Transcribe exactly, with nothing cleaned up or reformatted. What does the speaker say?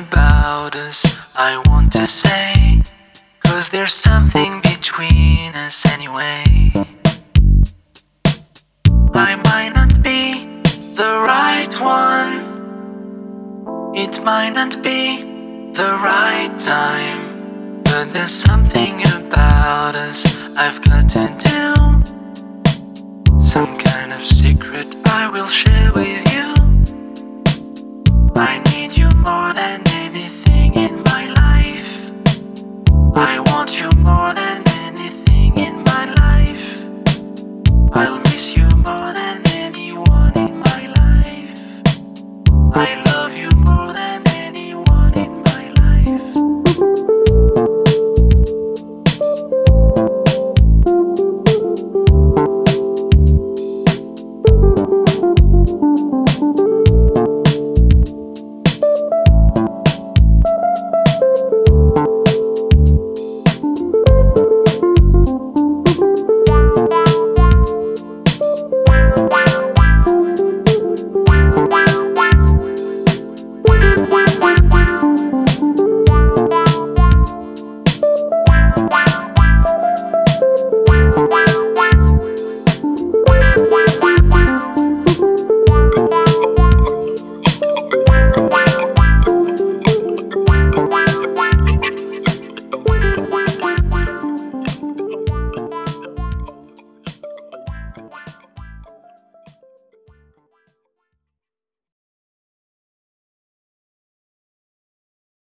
about us I want to say, 'cause there's something between us anyway. I might not be the right one, it might not be the right time, but there's something about us I've got to do. Some kind of secret I will share with you. I need